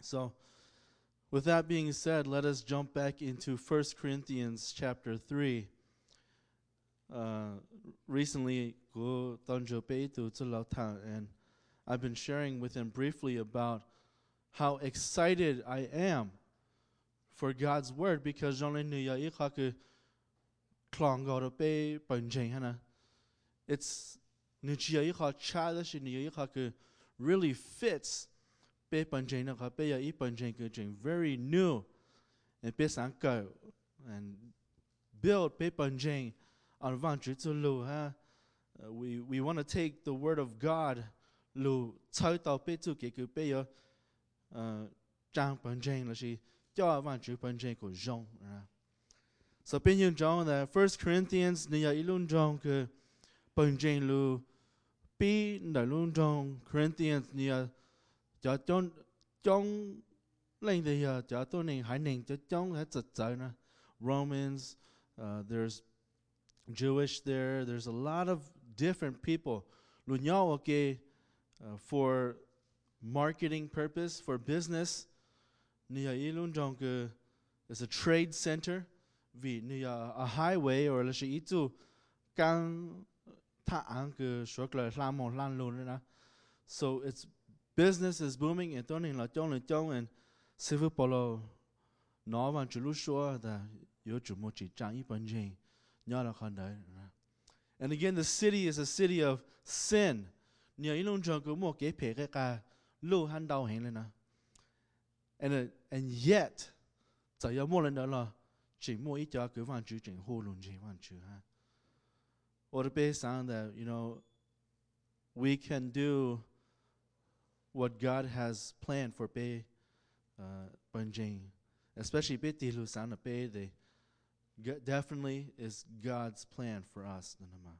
So, with that being said, let us jump back into 1 Corinthians chapter 3. Uh, Recently, and I've been sharing with him briefly about how excited I am for God's word because it's really fits very new and and build on we want to take the word of God lu chai tao pe tu ke ku pe yo trang là shi cho van chữ ko zhong. So bên yung zhong that 1 Corinthians ni ya ilun zhong ke lu bi na lun zhong Corinthians ni ya ja zhong lên de ya ja to ning hai ning ja zhong ha zhe zai na Romans, there's Jewish there. There's a lot of different people. For marketing purpose, for business, is a trade center. A highway or so its business is booming and and civil polo nó van chulu shua da yo chu mo chi chang yi ban jing nya la khan dai. And again, the city is a city of sin. Nya ilung jong ko mo ke phe ka lu han dao hen le na. And yet za ya mo len da la chi mo yi ja ke van chu jing hu lun ji van chu ha. Or based on that, we can do what God has planned for Bei Ban Jing, especially Bei Ti Lu San Bei. They definitely is God's plan for us.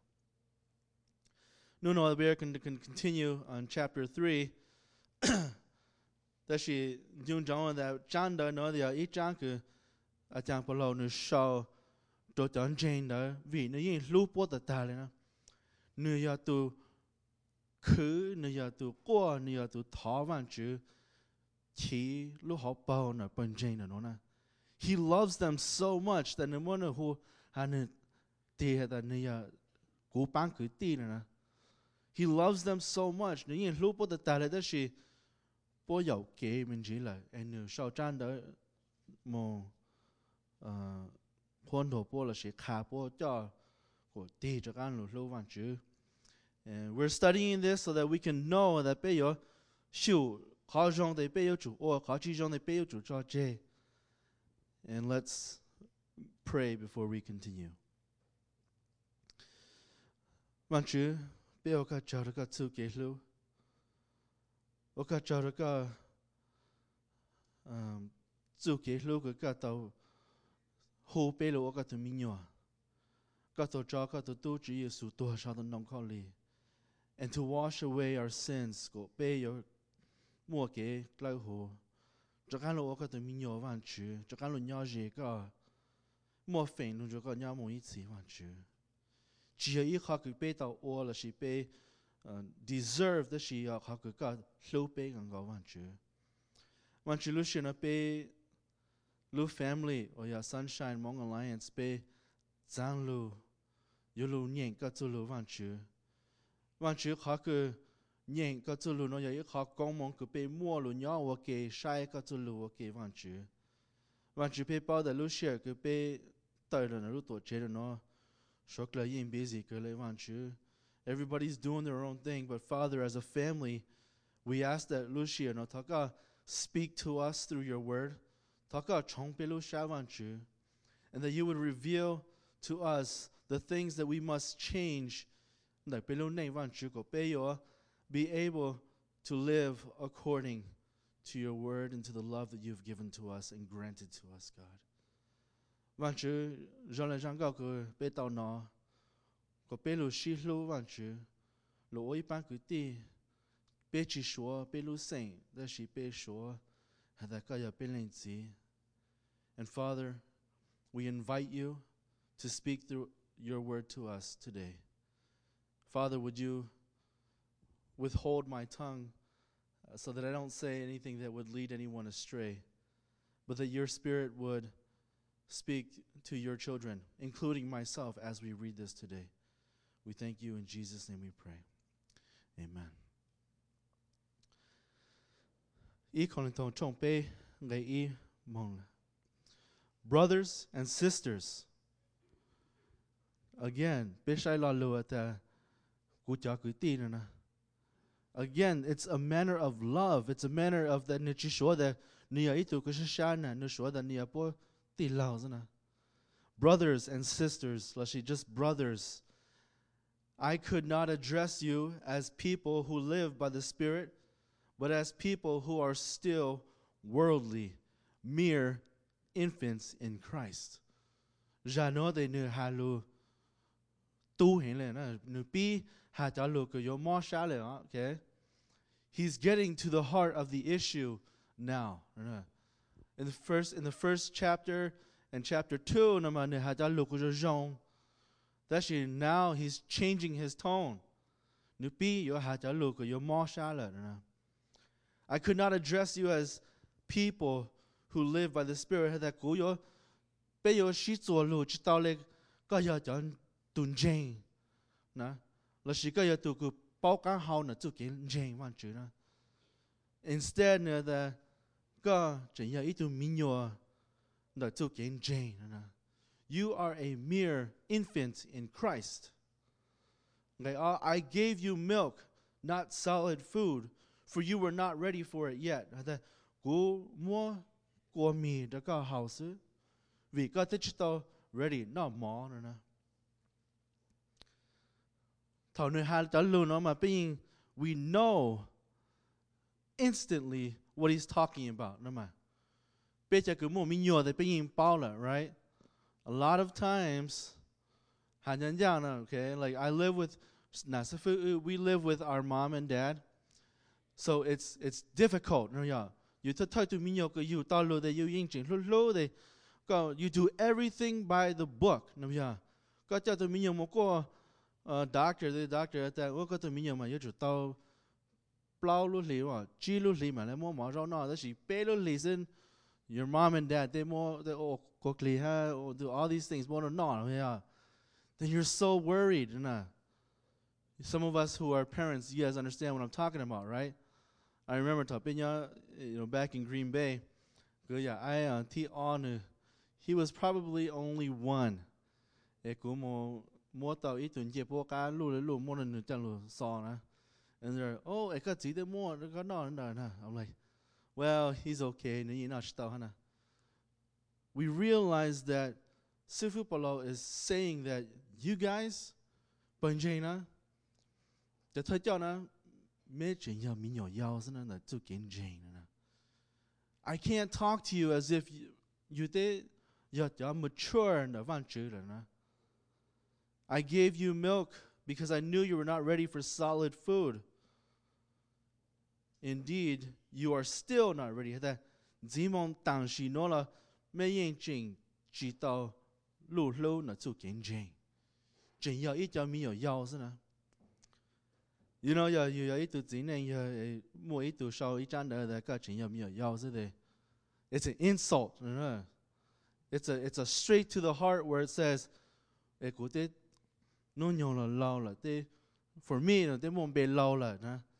No, we can continue on chapter 3. That she doing that John no the each jank a jang below no show to John Jane the we no yin loop what the talent. Nu ya to cứ nu ya to qua nu ya to thọ van chữ chi lu hop bao na Ban Jane no na. He loves them so much that no one who han they that nu ya go bank ti na. He loves them so much. Nu yin loop what the talent that she bố dầu kể mình chỉ là anh sau trang đó mồ khuôn đồ bố là sẽ khá bố cho của tì cho các anh lưu văn chữ. And we're studying this so that we can know that bây giờ siêu khó dòng thì bây giờ chủ ô khó chi dòng thì bây giờ chủ cho chê. And let's pray before we continue. Văn chữ bây giờ các cháu các chú kể lưu. Oka charaka zu ke lu ka tao ho pe lo ka tu minyo ka to cha ka to tu ji yesu to sha da nom kho li, and to wash away our sins go pe yo mo ke klau ho cha kan lo ka tu minyo van chu cha kan lo nya je ka mo fen lu jo ka nya mo yi ci van chu ji yi kha ku pe tao o la shi pe deserve that she got slow pay and go want you. Want you Lucian a pay Lu family or your Sunshine Mong Alliance pay Zang Lu Yulu Nyen got to Lu want you. Want you haku Nyen got to Lu no ya hawk gong mong could pay more lu nya okay shy got to Lu okay want you. Want you pay power the Lucia could pay third and a root or cheddar no Shokla yin busy girl want you. Everybody's doing their own thing, but Father, as a family, we ask that Lucia no taka speak to us through your word, taka chongpelu shavanchu, and that you would reveal to us the things that we must change, like pelu nei vanchu ko peyo, be able to live according to your word and to the love that you've given to us and granted to us, God. Vanchu jole jangao ko pe tao no. Có bé lu shi lu văn chữ lu oi ban cứ ti bé chỉ số bé lu sinh đó là bé số hay là cái ya bé lên gì. And Father, we invite you to speak through your word to us today. Father, would you withhold my tongue so that I don't say anything that would lead anyone astray, but that your Spirit would speak to your children, including myself, as we read this today. We thank you. In Jesus' name we pray. Amen. Brothers and sisters, again, again, it's a manner of love. It's a manner of that brothers and sisters, just brothers. I could not address you as people who live by the Spirit, but as people who are still worldly, mere infants in Christ. Okay? He's getting to the heart of the issue now. In the first chapter and chapter 2, actually now he's changing his tone. I could not address you as people who live by the Spirit. Instead, you are a mere infant in Christ. I gave you milk, not solid food, for you were not ready for it yet. Ready, not more. We know instantly what he's talking about. Right? A lot of times, okay, like we live with our mom and dad, so it's difficult. You do everything by the book. Doctor your mom and dad, they do all these things more than not. Then you're so worried. Some of us who are parents, you guys understand what I'm talking about, right? I remember back in Green Bay, he was probably only one. And they're, I'm like, well, he's okay. We realize that Sifu Palo is saying that you guys, I can't talk to you as if you're mature. I gave you milk because I knew you were not ready for solid food. Indeed, you are still not ready. It's an insult. It's a straight to the heart where it says, for me, they won't be low.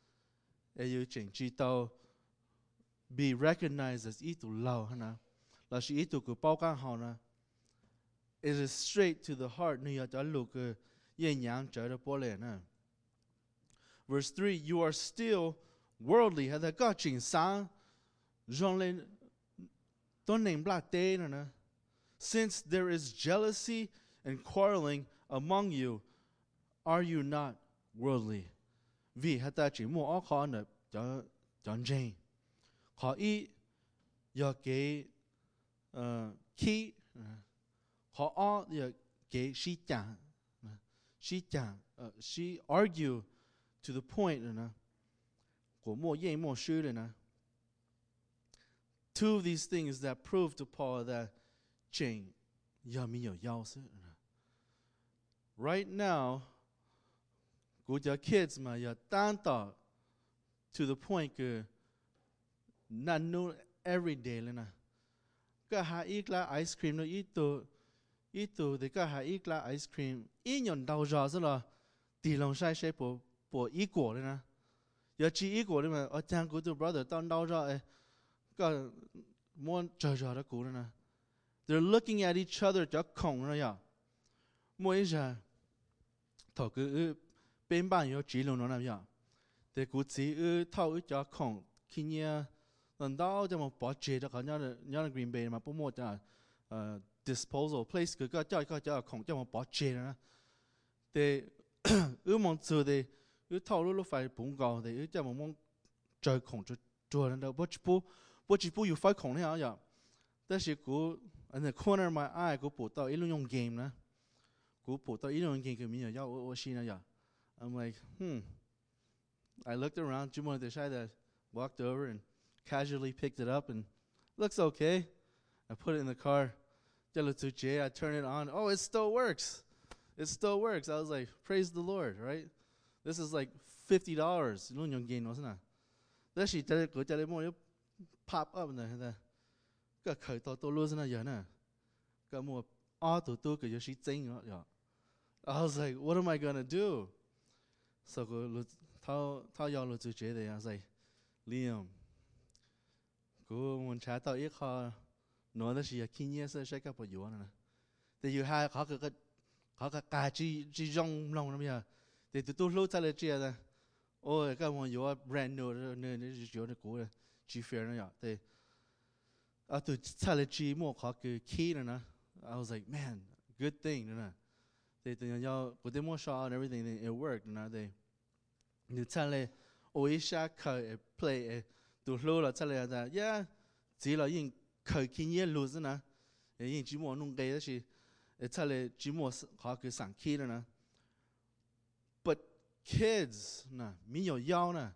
Be recognized as itu lao. It is straight to the heart. Verse 3, you are still worldly. Since there is jealousy and quarreling among you, are you not worldly? Vì hata chỉ mua ó khó nè chọn Jane. Khó ý giờ cái khi khó ó giờ cái she argue to the point nè của mua ye mua sư nè. Two of these things that prove to Paul that Jane right now, your kids to the point นั่นนู่น every day เลยนะก็หาอีกละไอศครีมแล้วอีตัวเด็กก็หาอีกละไอศครีมอีหย่อนดาวจอซะละตีลงใช้ใช้ปวอีกัวเลยนะอย่าจีอีกัวเลยมั้ยอาจารย์กูตัว brother ตอนดาวจอก็ม้วนเจอแล้วกูเลยนะ they're looking at each other จะคงนะอย่ามัวอีจ้าถ้ากูเป็นบ้านอยู่จีลงนั่นอย่าแต่กูจีเท่าจะคงขี้เนี่ยตอนดาวจะมาปอเจจะเขาเนี่ย Green Bay มาปุ๊บหมดจ้ะdisposal place ก็จะของจะมาปอเจนะแต่มองตัวแต่เท่ารู้ไฟปุ่งก่อแต่จะมองเจอของตัวนั่นเดียว不只不有ไฟของเนี่ยอย่างแต่是กูอันนี้ corner my eye กูปวดต่ออีลุงยงเกมนะกูปวดต่ออีลุงยงเกมคือมีอย่างย่าโอชินะอย่าง I'm like I looked around จุดมันเดี๋ยวใช่แต่ walked over and casually picked it up and looks okay I put it in the car I turn it on oh it still works I was like praise the Lord right this is like $50 ลุงยงเกมเนาะสินะแต่สิจะกูจะเลยมอง pop up นะแต่ก็เคยตัวรู้สินะอย่างน่ะก็มัวตัวก็ยังชิจริงเนาะอย่าง I was like what am I gonna do so กูรู้เท่ายาวรู้จุดเจเลย I was like Liam กูมันใช้ตัวอีกข้อหนูแต่สิอยากขี้เงี้ยใช้กับประโยชน์นะแต่อยู่ให้เขาก็การจีจงลงนะพี่แต่ตัวรู้ทะเลเจียนะโอ้ยก็มันอยู่ว่า brand new เนี่ยอยู่ในกูเลยจีเฟียร์นะอย่างแต่ตัวทะเลจีมั่วเขาคือขี้นะ I was like man good thing นะแต่ตัวอย่างกูได้มั่วชอ and everything it worked นะแต่อยู่ทะเลโอ้ยชาเคย play ตัวรู้แล้วทะเลแต่yeahจีเรายิ่งเคยขี้เงี้ยรู้สินะยิ่งจีมั่วนุ่งเกย์สิทะเลจีมั่วเขาคือสั่งขี้นะ but kids นะมียาวนะ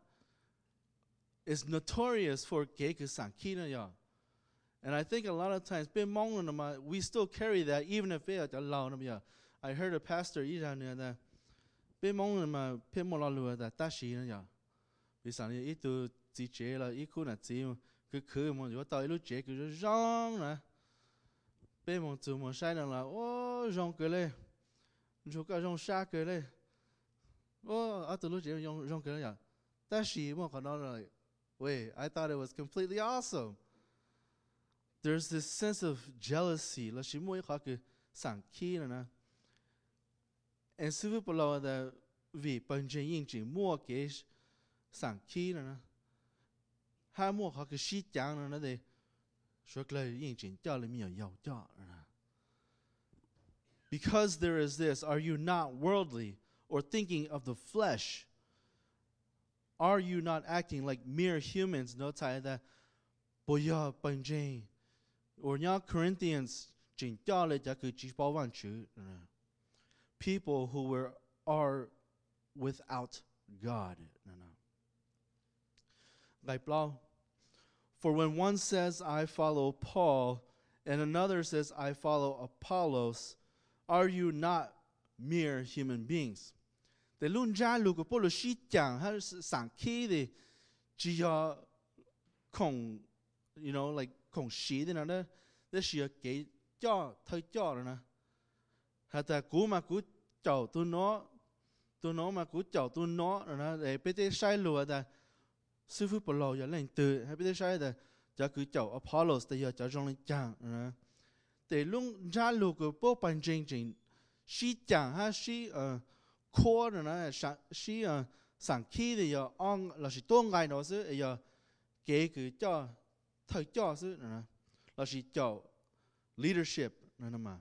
is notorious for เกย์คือสั่งขี้นะอย่าง and I think a lot of times เป็นมองนะมา we still carry that even if จะเล่านะอย่าง I heard a pastor อีจานเนี่ยนะเป็นมองนะมาเป็นมองเราเลยแต่ตาชีนะอย่างวิสัยนี้อีตัวจีเจละอีคู่น่ะจีคือมันอยู่ว่าต่อยลูกเจคือจะร้องนะเป็นมองตัวมันใช่นั่นละโอ้ร้องเกเลยจูก็ร้องชาเกเลยโอ้ตัวลูกเจร้องเกเลยอย่างแต่ชีมันก็นอนเลย Wait, I thought it was completely awesome. There's this sense of jealousy. แล้วชิมวยเขาคือสั่งขี้นะand 师傅不老的为本身应景莫给สั่งขี้นะ他莫เขาคือชี้จังนะเด说เลย应景掉了没有要掉นะ Because there is this, are you not worldly or thinking of the flesh?Are you not acting like mere humans? No, 猜的不要本真。我让 Corinthians 真掉了，就可以举报万去。People who are without God. Like for when one says, I follow Paul, and another says, I follow Apollos, are you not mere human beings?แต่รุ่นจ้าลูกก็พูดชี้จัง他สั่งขี้的只要空 you know like 空虚的呢那是要给叫他叫的呢他在古嘛古叫ตัวน้อมา古叫ตัวน้อนะไอ้ไปได้ใช้ลัวแต่师傅不老要领对还ไปได้ใช้แต่จะคือ叫 Apollos แต่要จะจงจังนะแต่รุ่นจ้าลูกก็พูดเป็นจริงชี้จัง他ชี้core 呢是上去的要按那是多爱那是要给个叫他叫是呢那是叫 leadership 那嘛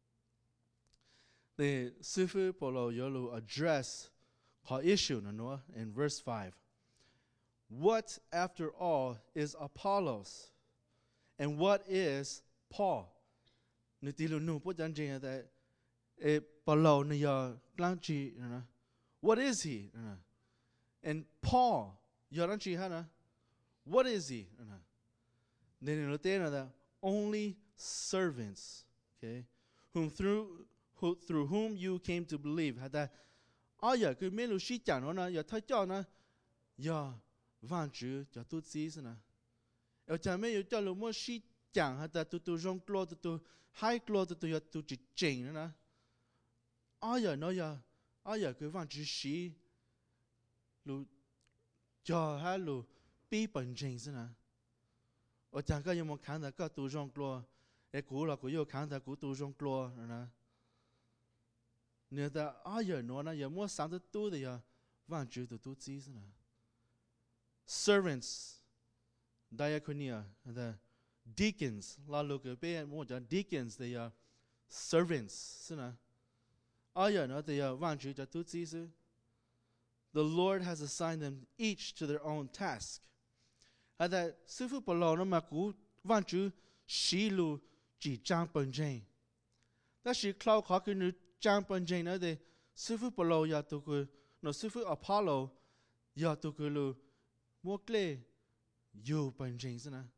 the 师傅保罗有了 address 和 issue 呢 in verse 5 What after all is Apollos and what is Paul 你第六不讲真的保罗呢要讲起呢 What is he and Paul 要讲起他呢 What is he 呢你听呢 Only servants okay through whom you came to believe 他的呀佢咩路西讲呢要他叫呢要万主要都知是呢 ở cha mẹ yêu cho lúc mua xí chẳng hay là tụi rong clo tụi hai clo tụi chỉ chỉnh nữa nè ai giờ nói giờ ai giờ cái văn chỉ xí lu cho hay lu bi bận chỉnh thế nè ở chẳng có một khán giả có tụi rong clo cái cũ là cũ yêu khán giả cũ tụi rong clo nữa nè nếu ta ai giờ nói nè giờ mua sáng tụi thì giờ văn chỉ tụi chỉ thế nè servants diaconia the deacons la lu cái bên mua cho deacons they are servants thế nè ai giờ nói thì giờ văn chỉ cho tụi chỉ thế the Lord has assigned them each to their own task. Hay là sư phụ bảo nó mà cú văn chữ xí lu chỉ trang bận trình. Đó là cloud khó cái nữ trang bận trình đó thì sư phụ bảo ya tụ cái nó sư phụ Apollo ya tụ cái lu mua klê yêu bận trình thế nào.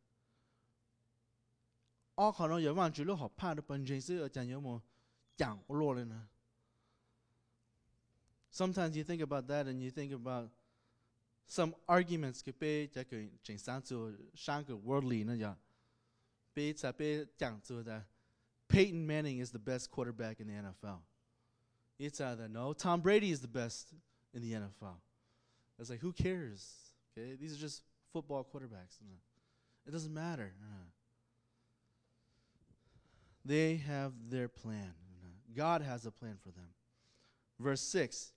Ở khả năng ya văn chữ lu học pa được bận trình sư ở chẳng nhớ mà chẳng có lo lên nè. Sometimes you think about that and you think about some arguments que pe ja que chỉnh sáng zu sang cái worldly na ya. Pe cha pe chẳng zu da Peyton Manning is the best quarterback in the NFL. It's either no, Tom Brady is the best in the NFL. It's like who cares? Okay, these are just football quarterbacks. It doesn't matter. They have their plan. God has a plan for them. Verse 6.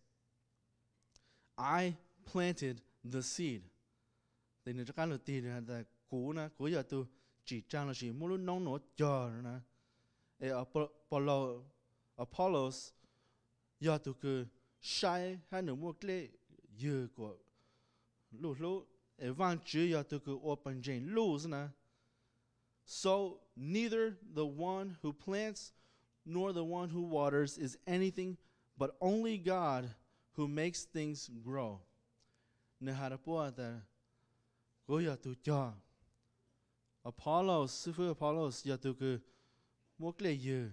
I planted the seed. Thì nếu các bạn tìm là cú na cú giờ tu chỉ trang là chỉ muốn nông nổ chờ nữa nè. Apollos giờ tu cứ sai hay nữa mua cái dừa của lũ vang chữ giờ tu cứ open chain lũ nè. So neither the one who plants nor the one who waters is anything but only God who makes things grow. Nè hà po ta go ya tu cho Apollos sư phụ Apollos ya tu cứ mua cái gì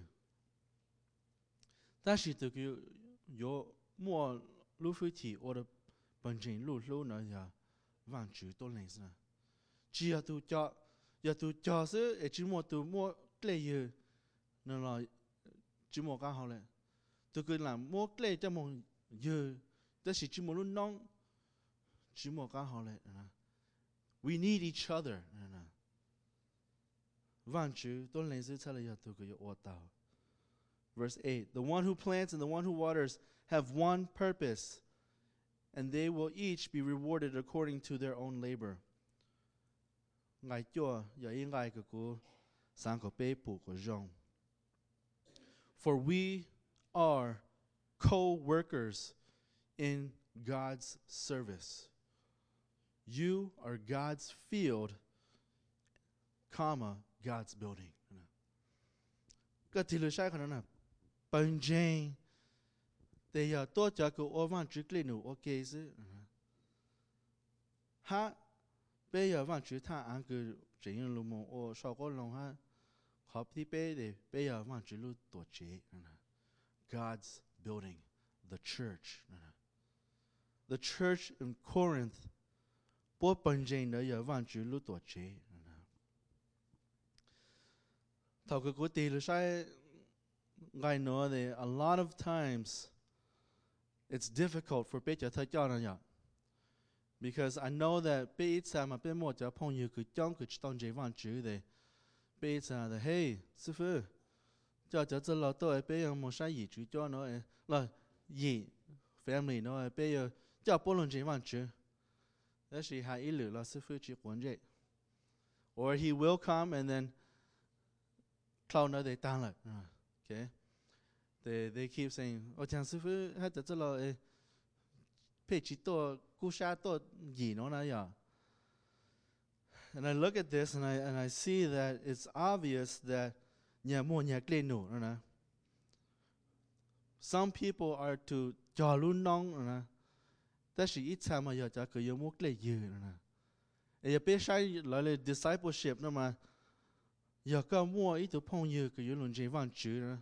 ta chỉ tu cứ yo mua lúa phi thị or bản trình lúa nữa ya vàng chữ tôi lên xem chỉ ya tu cho sư chỉ mua cái gì nên là chỉ mua cái hậu lệ tu cứ làm mua cái cho một giờ ta chỉ mua luôn nong chỉ mua cái hậu lệ we need each other. Verse 8. The one who plants and the one who waters have one purpose, and they will each be rewarded according to their own labor. For we are co-workers in God's service. You are God's field, comma, God's building. Cái thì lời sai khả năng bận rộn, thì giờ tôi cho cô ở văn chữ cái nụ ok chứ, ha, bây giờ văn chữ thà anh cứ chỉ những lúc mà ở sau có lòng ha, học thì bây giờ văn chữ lúc tổ chế, God's building, the church. The church in Corinth, bố bận rộn đó giờ văn chữ lúc tổ chế. Thảo cái cố tì là sai ngay nói thì a lot of times it's difficult for bé cho thầy cho nó because I know that bé ít sao mà bé mua cho phong yêu cứ trong cứ trong chế văn chữ thì bé ít sao thì hey sư phụ cho cho là tôi bé một sai gì chữ cho nó là gì family nó bé cho bốn lần chế văn chữ đó là hai ý lửa là sư phụ chỉ quản chế or he will come and then cloud nó they tăng lại, okay? They keep saying, "Oh, chẳng sư phụ hay là là, phải chỉ to cú sa to gì nó này à?" And I look at this and I see that it's obvious that nhà mua nhà cây nụ nó nè. Some people are to cho luôn nong nó nè. Đó là ít sao mà giờ cho cái mua cây gì nó nè. Giờ bé sai lại là discipleship nó mà. Giờ có mua ít tụ phong như cái luận chế văn chữ nữa.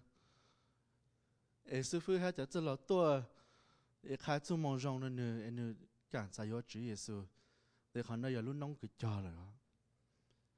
Sư phụ hay cho là tôi khai chú mong rong nó nữa cảm giác yếu chữ Giêsu. Để khán giả luôn nóng cái cho rồi.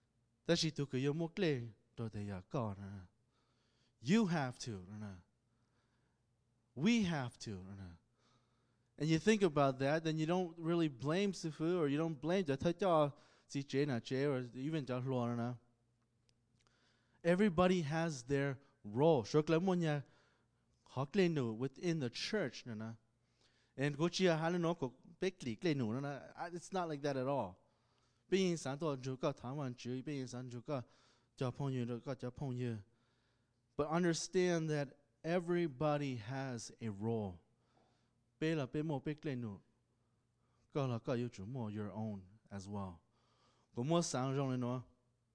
ta shi tu ke yo mo kle to te ya ka na you have to na we have to na and you think about that then you don't really blame Sifu or you don't blame the ta cha si che na che or even ja lo na everybody has their role shok la mo nya hok le nu within the church na and go chia ha no ko bekli kle nu na it's not like that at all 并想到就个台湾主并想就个交朋友的个交朋友 but understand that everybody has a role 被了被莫被kle nu 个了个有主莫 your own as well 我莫想中了喏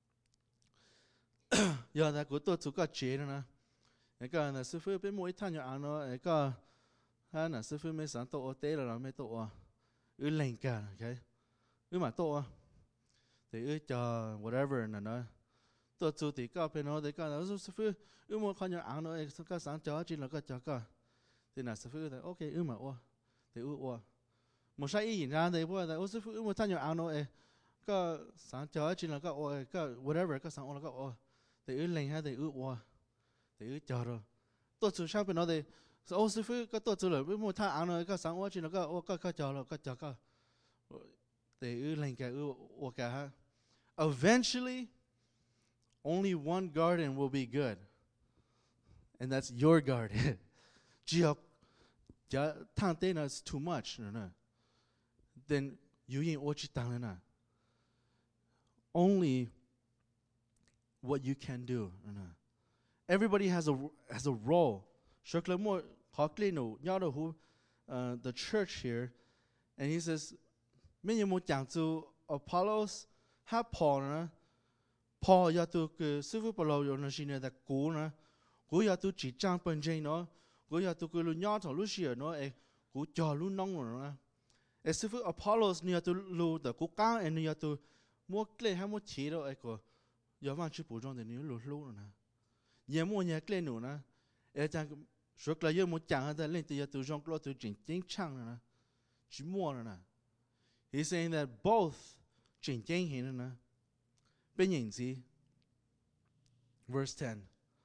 要那个多足个节了呢那个那师傅被莫一摊就安了那个他那师傅没想到我得了没到啊有灵感 OK 有嘛到啊 thì cho whatever là nó tôi chú thì có bên nó thì có nó sư phụ một con nhỏ ăn nó cái sáng cho chỉ là cái cho cái thì là sư phụ thì ok mà ô thì ô một sai ý ra thì bữa thì sư phụ một con nhỏ ăn nó cái sáng cho chỉ là cái ô cái whatever cái sáng ô là cái ô thì lên hay thì ô thì cho rồi tôi chú sang bên nó thì ô sư phụ cái tôi chú là một thằng ăn nó cái sáng ô chỉ là cái ô cái cho rồi cái cho cái thì lên cái ô cái ha eventually, only one garden will be good, and that's your garden. Is too much, then you ain't ochi only what you can do. Everybody has a role. The church here, and he says, Apollos. Ha Paul na Paul ya tu ke sư phụ bảo yo na xin na cú na cú ya tu chỉ trang bên trên nó cú ya tu ke lu nhỏ thằng lu xìa nó cú cho lu nong nó na sư phụ Apollos ni ya tu lu da cú cao and ni ya tu mua kle ha mua chỉ đó ko ya van chữ bổ trong thì ni lu lu na ya mua nhà kle nu na chang số cái ya mua chang ha lên thì ya tu trong lo tu chính chính chang na chỉ mua na he's saying that both 真正型呢，被认知。Verse 10.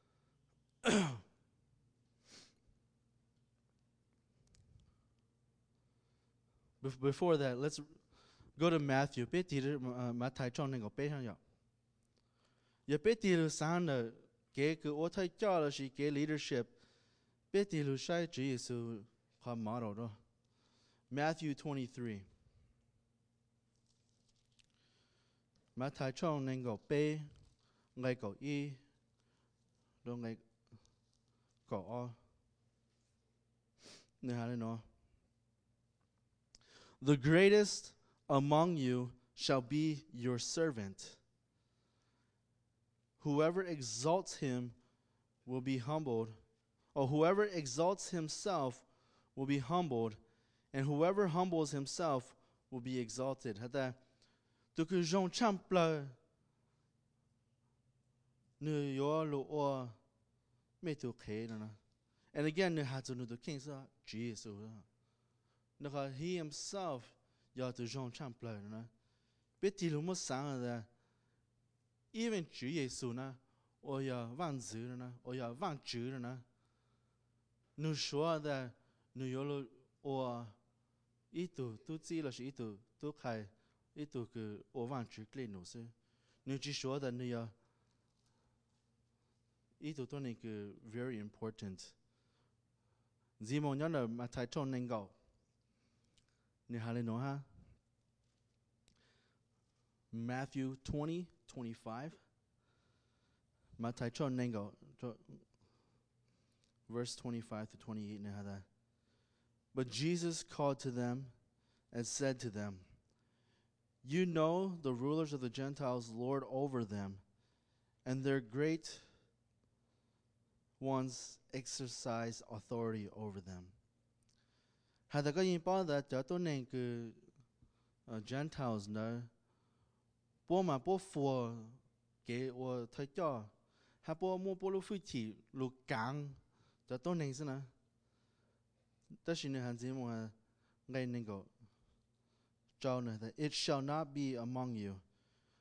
Before that, let's go to Matthew. 别提了，马太章那个背上有。也别提了，三了，给个我太教了是给 leadership。别提了，谁主耶稣和 model 的。Matthew 23. Mà thái trong nên gạo bê, ngày gạo y, rồi ngày gạo o. Nên hà nó. The greatest among you shall be your servant. Whoever exalts him will be humbled, or whoever exalts himself will be humbled, and whoever humbles himself will be exalted. Hata tu cứ rong chăm pla nu yo lo o me tu khe na and again nu ha tu nu tu king sa Jesus na ka he himself ya tu rong chăm pla na be ti lu mo sang da even Jesus na o ya van zi na o ya van zhi na nu shuo da nu yo lo o i tu zi lo shi tu khai ít tu cái ô vàng chữ lên nổ sư nếu chỉ số là nếu ít tu tôi này cái very important gì mà nhớ là mà thái trong nên gạo nếu hà lên nó ha Matthew 20:25 mà thái trong nên gạo verse 25 to 28 nếu hà but Jesus called to them and said to them, you know the rulers of the Gentiles lord over them, and their great ones exercise authority over them. Had the guy bảo that cho tôi nên cái Gentiles nữa, bố mà bố phù cái我thấy cho, hay bố mua bố lu phi chỉ lu cang cho tôi nên xem nào. Đó là những hành gì mà ngay nên go. That it shall not be among you,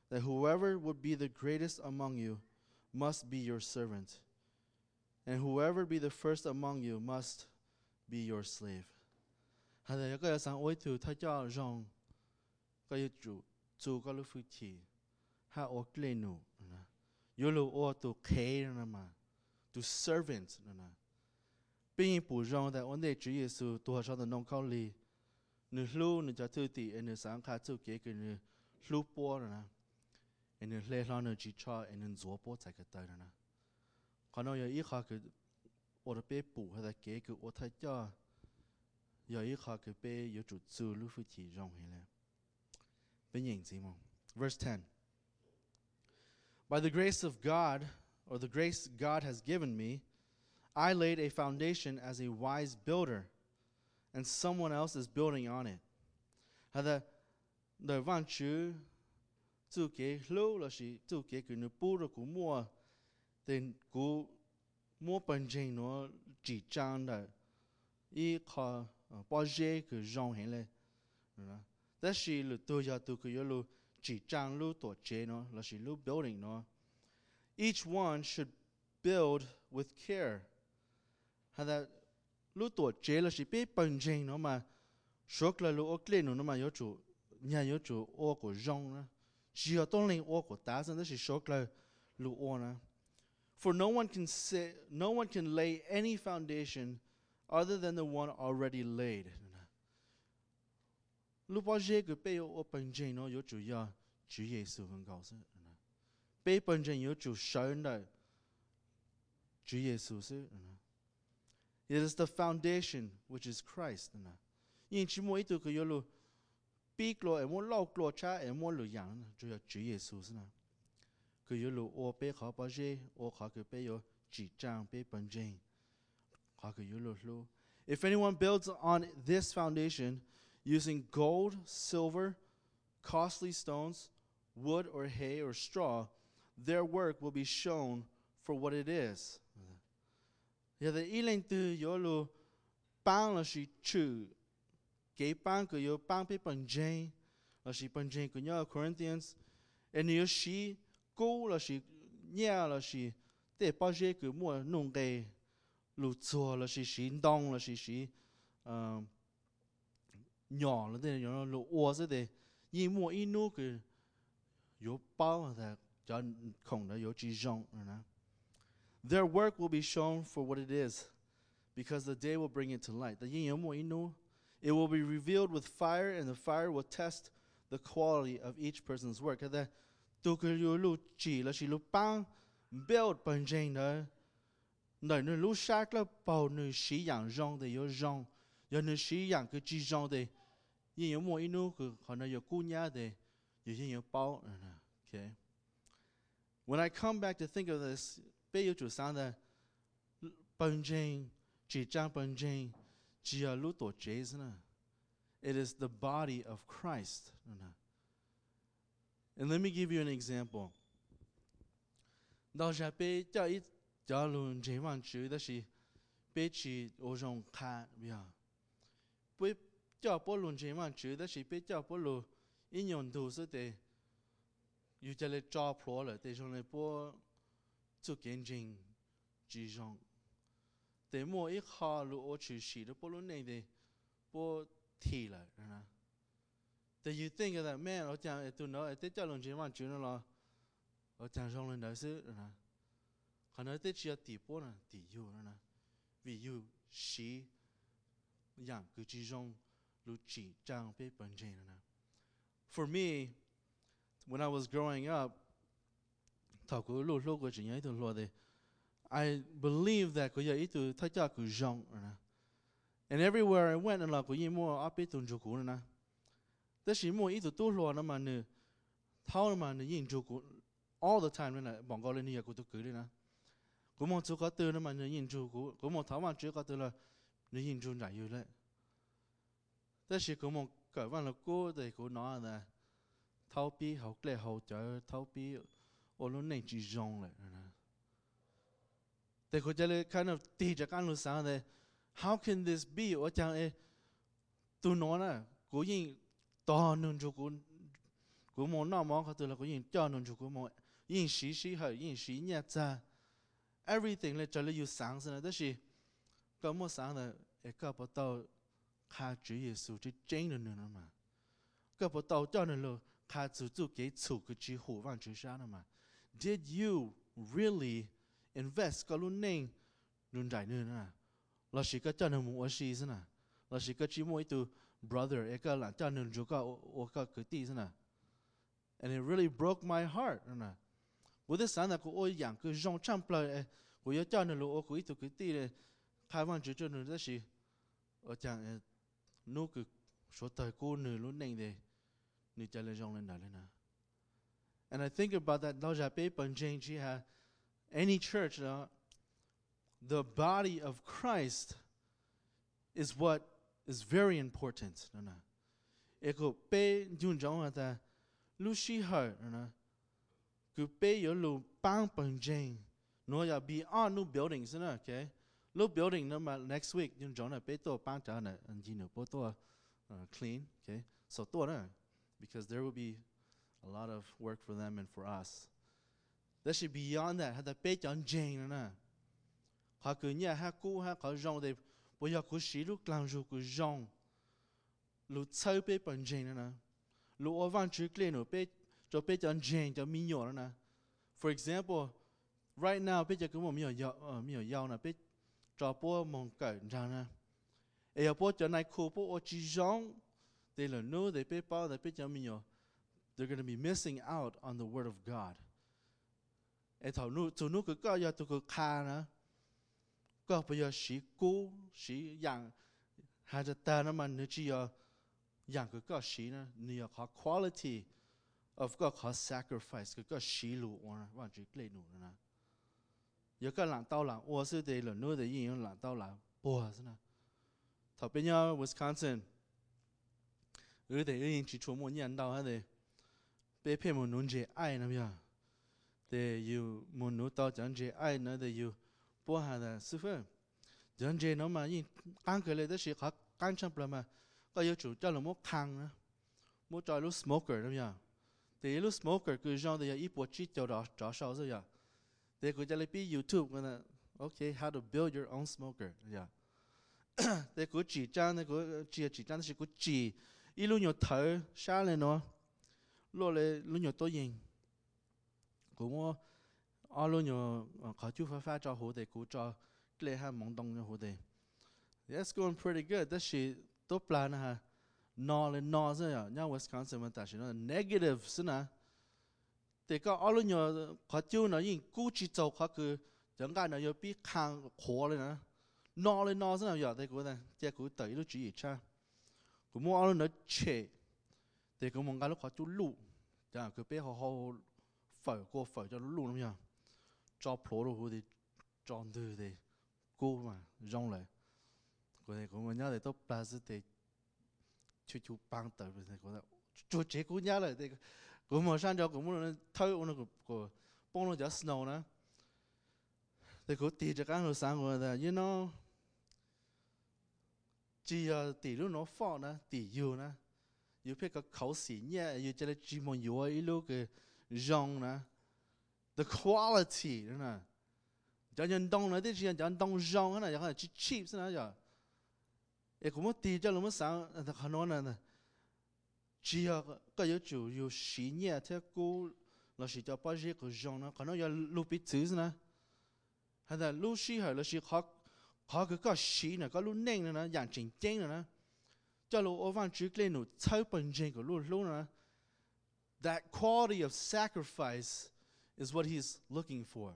that whoever would be the greatest among you must be your servant, and whoever be the first among you must be your slave. Hà đây có sang ôi từ thay cho rong có chủ có lúc phu chỉ ha ôi lên nụ nè yêu lu ô tu kê nè mà tu servant nè bây bù rong tại ổn định Chúa Giêsu tu cho tụi nông cao lì nửa lu nửa cho thư tị nửa sáng khai chú kế cái nửa lu bùa nè nửa lê lo nửa chỉ cho nửa dỗ bùa tại cái tay nè còn nói ý khó cái ô đã bé bù hay là kế cái ô thay cho giờ ý khó cái bé yêu chủ chú lu phu chỉ rong hay là bên nhìn gì mà verse 10. By the grace of God, or the grace God has given me, I laid a foundation as a wise builder, and someone else is building on it. Hada đời văn chữ chú kế lâu là gì chú kế cái nửa bù rồi cũng mua then cũng mua bản trình nó chỉ trang đó ý khó bao giờ cái rong hết lên đó là lúc tôi giờ tôi cứ lúc chỉ trang lúc tổ chế nó là gì lúc building nó each one should build with care. Hada lúc tổ chế là gì biết bản trình nó mà số là lúc ở lên nó mà yếu chủ nhà yếu chủ ô của rong đó chỉ ở trong lên ô của ta nên đó là số là lúc ô đó. For no one can lay any foundation other than the one already laid. Lúc bao giờ cái bây ở bản trình nó yếu chủ ya Chúa Giêsu hơn cao sự. Bây bản trình yếu chủ sơn đó Chúa Giêsu sự. It is the foundation which is Christ. Nhưng chỉ mỗi từ cái yếu lu biết lo em muốn lau lo cha em muốn lu yang chủ ya Chúa Giêsu sự. Cái yếu lu ô bây khó bao giờ ô khó cái bây yếu chỉ trang bây bản trình khó cái yếu lu. If anyone builds on this foundation using gold, silver, costly stones, wood or hay or straw, their work will be shown for what it is. Giờ thì ý lên từ yếu lu bang là chỉ trừ cái bang của yếu bang bị bản trình là chỉ bản trình của nhau Corinthians, and yếu chỉ cố là chỉ nhà là chỉ để bao giờ cứ mua nông cái lu chùa là chỉ đông là chỉ nhỏ là để nó lu ô sẽ để như mua ít nô cái yếu bao là cho không là yếu chỉ rong nữa. Their work will be shown for what it is, because the day will bring it to light. It will be revealed with fire, and the fire will test the quality of each person's work. Tu cái lu chỉ là chỉ lu bang build bản trình đó, nơi nơi lu sát là bao nơi sử dụng rong để yếu rong, giờ nơi sử dụng cái chỉ rong để như mỗi inu cái họ nơi yếu cú nhà để yếu bao. Okay. When I come back to think of this, bây giờ chủ sáng là bản trình chỉ trang bản trình chỉ là lu tổ chế nữa. It is the body of Christ. And let me give you an example. Đó là bây giờ ít giờ luôn chế văn chữ đó là bây chỉ ở trong khá bây giờ. Bây giờ bao luôn chế văn chữ đó là bây giờ bao luôn in用途是的，有这里抓破了，但是呢包做见证之上，但莫一下路我去洗的包luôn này的包提了，นะ。That you think that man, 我讲tu nói, thế cho lần chuyện mà chuyện nó là, 我讲上lần đó sự, นะ。可能这只要底波呢，底有呢，vì有洗，样个之中，路只张被本身呢。For me, when I was growing up, 头个路个只样一头路的 I believe that 个有一头他叫个中呢。And everywhere I went, 那个因莫阿被动就个呢。但是莫一头多路那么呢，他那么呢因就个 all the time 呢，望过来你也个都个的呢。cũng một số cá tư nó mà người nhìn chú cũng một tháo mà chưa cá tư là người nhìn chú giải yêu đấy, thế thì cũng một cái vấn là cô thì cô nói là tháo bi học lệ học cho tháo bi ở lúc này chỉ dùng lại, thì cô chỉ là kind of teach cho các lúc sáng này, how can this be? Ở trong ấy, tôi nói là cô nhìn to nên chú của một nó món có từ là của những cho nên của một những sĩ hơi những sĩ nhà cha everything là cho là yêu sáng sinh đó là có một sáng là cái bắt đầu khai Chúa Giêsu chỉ chính là nữa mà cái bắt đầu cho nên là khai Chúa cái chủ cái chỉ hộ vạn Chúa sáng mà did you really invest cái luôn nên luôn đại nữa nè là chỉ cái cho nên một sĩ sinh nè là chỉ cái chỉ mỗi từ brother cái là cho nên Chúa cái tí sinh nè and it really broke my heart nè bữa đó sáng là cô ôi dạng cứ rong trăm plei cô nhớ cho nên là cô ít cái tí này khai văn Chúa cho nên đó là ở chẳng nô cứ số thời cô nửa lúc này đây nửa trả lời rong lên đó lên nè and I think about that đó là bé bằng Jane chị ha any church the body of Christ is what is very important nè cô bé dùng giống là ta lúc xí hở nè cứ bé yếu lúc bang bằng Jane nó là beyond no buildings nè okay lúc building nó mà next week nhưng giống là bé tổ bang trả nè anh chị nữa bố tổ clean okay so tổ nè because there will be a lot of work for them and for us that should be beyond that had bé chọn Jane nè họ cứ nhà ha cũ ha họ rong để bây giờ cứ xí lúc làm rồi cứ rong lúc chơi bé bằng Jane nè lúc ở văn chữ clean nữa bé cho bé chọn Jane cho mình nhỏ nè for example right now bé giờ cứ một mình nhỏ nè bé cho bố mong cởi ra nè ấy bố cho này khu bố chỉ rong để là nó để bé bao để bé cho mình nhỏ they're going to be missing out on the word of God ấy thầu nu tụi nó cứ coi giờ tụi cứ kha nè có bây giờ sĩ cố sĩ dạng hai giờ ta nó mà nếu chỉ giờ dạng cứ có sĩ nè nếu có quality of có sacrifice cứ có sĩ lụ nè và chỉ lấy lụ nè giờ cái làm tao làm ô sư để là nuôi để gì làm tao làm bùa thế nè thầu bây giờ Wisconsin để chỉ cho một nhân đạo để bé phê một nón chế ai nè bây giờ để yêu một nón tao chẳng chế ai nữa để yêu bố hà là sư phụ chẳng chế nó mà nhìn ăn cái này đó chỉ có ăn trong bữa mà có yêu chủ cho là một khang nữa một trò lúc smoker đó bây giờ thì lúc smoker cứ genre thì ít bột chít cho đó sau rồi giờ thì cứ cho lấy pi YouTube cái okay how to build your own smoker giờ thì cứ chỉ trang thì cứ chỉ trang thì cứ chỉ ít lúc nhiều thở xa lên nó lúc nhiều tối nhìn cũng lúc nhiều khó chú phải cho hồ để cũng cho lệ ha mong đông cho hồ để that's going pretty good đó là tốt plan ha nó lên nó rồi à nhà Wisconsin mà ta chỉ nó negative xin à thì có lúc nhiều khó chú nó nhìn cú chỉ trâu khó cứ chẳng cái nó bị khang khó lên nữa nó lên nó xin nào thì cũng này chỉ cũng tới lúc chỉ cha cũng mua lúc nó chế thì cũng mong cái lúc khó chú lụ chẳng cứ biết họ phở cho nó lụ lắm nhá cho pro đồ thì chọn từ thì cô mà rong lại cái này cũng nhớ thì tốt ba sự thì chú băng tới thì cũng là chú chế cũng nhớ lại thì cũng mà sang cho cũng muốn thôi nó cũng bông nó just snow nè thì cũng tì cho cái nó sáng rồi là you know chỉ tì lúc nó phò nè tì yêu nè yêu phải có khẩu sĩ nhẹ yêu cho nên chỉ muốn yêu ấy lúc cái rong nè the quality nè cho nhân đông nữa thì chỉ cho đông rong nè cho chỉ cheap nè giờ ấy cũng muốn tì cho nó mới sáng là khó nói nè chỉ có yêu chủ yêu sĩ nhẹ theo cô là chỉ cho bao nhiêu cái rong nè còn nó yêu lúc bị thứ nè hay là lúc sĩ hay là sĩ khó cái có sĩ nè có lúc neng nè dạng chỉnh chỉnh nè cho lúc ở văn chữ lên nụ thâu bằng chỉnh của lúc nè that quality of sacrifice is what he's looking for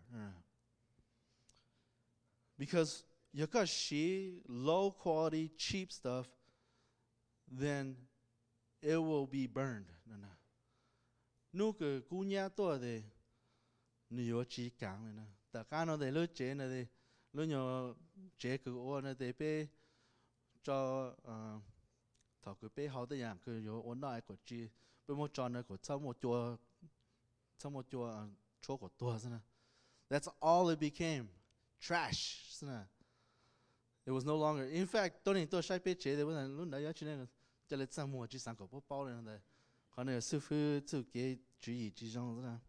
because you got low quality cheap stuff then it will be burned nu cái cú nhá tôi thì nhiều chỉ càng nàyแต่การnó để lối chế này thì lối nhỏ chế cái ô này để bé cho thọ cái bé họ tới dạng cái yếu ổn lại của chị bé một tròn này của sau một chùa chỗ của tua thế này that's all it became trash thế này it was no longer in fact tôi sai bé chế thì bữa nay lúc nãy nhớ chuyện này cho lên sang mua chỉ sang của bố bao lên này Còn này sư phụ tự cái chữ ý chỉ trong đó.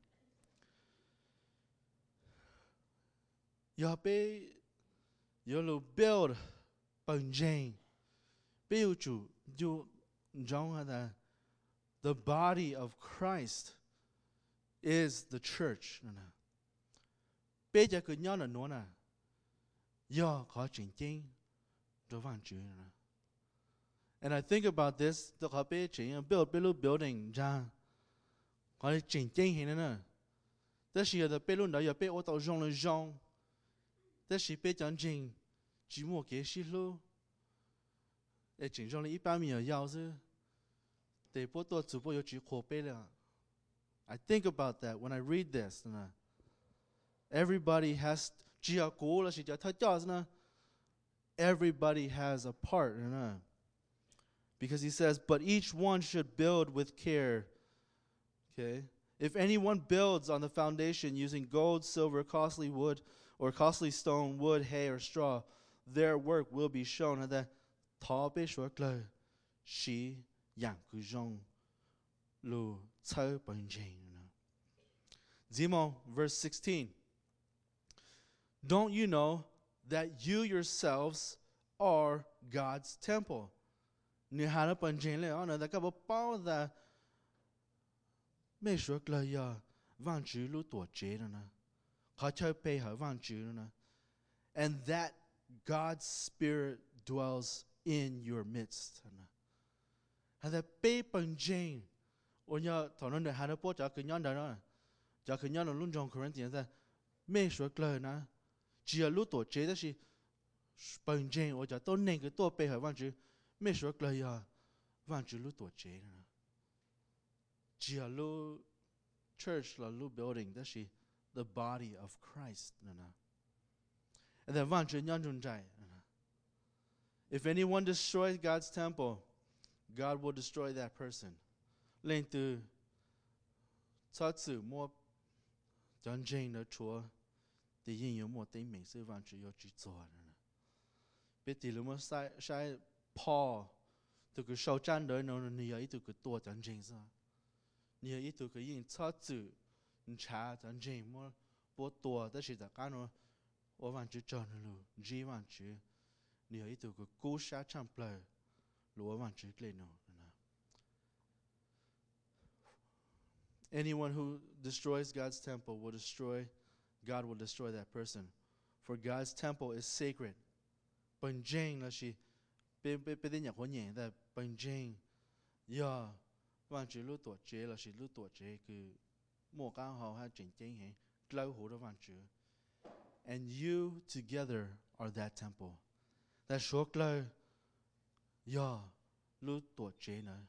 Giờ bé giờ lo build bằng jane, build chủ dù trong là the body of Christ is the church. Bé giờ cứ nhớ là nó nè, giờ có chuyện chính rồi vang chữ nè. And I think about this, the có bé chuyện build building ra, có chuyện chính hiện nè. Đó là the bé luôn đó giờ bé ô tô rong là rong, đó là bé chẳng chính chỉ mua cái gì luôn. Để chính rong là 100,000要是，得不多只不过有几口碑了。I think about that when I read this. Everybody has 只要过了是叫他叫呢 everybody has a part. Because he says, but each one should build with care. Okay? If anyone builds on the foundation using gold, silver, costly wood, or costly stone, wood, hay, or straw, their work will be shown. And that thọ bế sủa lời, xí yang cứ rong, lu chơ bằng jane. Zimo, verse 16. Don't you know that you yourselves are God's temple? Nếu hà nó bằng jane lên, nó đã có bao giờ mấy sủa lời ya vang chữ lu tổ chế nữa nè, khó chơi bê hở vang chữ nữa nè, and that God's Spirit dwells in your midst. Hà đã bê bằng jane, ôi nhớ thằng nó để hà nó bố cho cái nhon đó nè, cho cái nhon nó luôn trong Corinthians ra, mấy sủa lời nè, chỉ là lu tổ chế đó là bằng jane, ôi cho tôi nên cái tôi bê hở vang chữ, mấy sủa lời ya vang chữ lu tổ chế nè. Chỉ là lu church là lu building, đó là the body of Christ. And then vang chữ nhân trung trái. If anyone destroys God's temple, God will destroy that person. Lên từ cho chữ mua chân chính ở chúa, thì yên有mua tính mình sư vang chữ有chỉ做nữa. Biết thì lúc mà sai Paul từ cái sau trang đời nó nhiều ít từ cái tua chân chính sao? Nhiều ít từ cái yên cho chữ trả chân chính mua bố tua, đó là cái nó ở vang chữ tròn luôn, chỉ vang chữ nhiều ít từ cái cố sát trăm plei, lúa vang chữ lên nó. Anyone who destroys God's temple God will destroy that person. For God's temple is sacred. Bằng jane là gì? Bên đến nhà của nhẹ là bằng jane. Yeah, vang chữ lưu tổ chế là gì? Lưu tổ chế cứ mua cao hậu hay chỉnh chính hay lâu hồ đó vang chữ. And you together are that temple. That số lâu, yeah, lưu tổ chế nữa.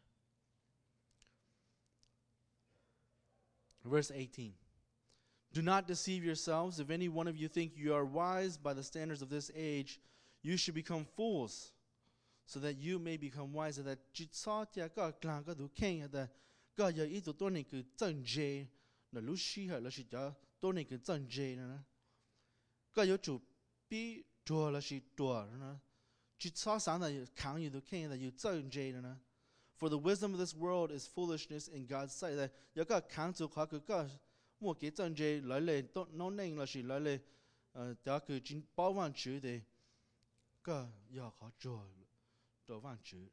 Verse 18. Do not deceive yourselves. If any one of you think you are wise by the standards of this age, you should become fools, so that you may become wise. That chỉ sao thì có làm có đủ khen that có giờ ít tụi tôi này cứ chân dê, là lúc xí hở là chỉ cho tôi này cứ chân dê nữa. Có giờ chủ bị chùa là chỉ chùa nữa. Chỉ sao sáng là kháng như tụi khen là you chân dê nữa. For the wisdom of this world is foolishness in God's sight. That you got counsel, có cứ có mua cái chân dê lại lên, nó nên là chỉ lại lên, đó cứ chính bảo vang chữ để có giờ khó trò vang chữ.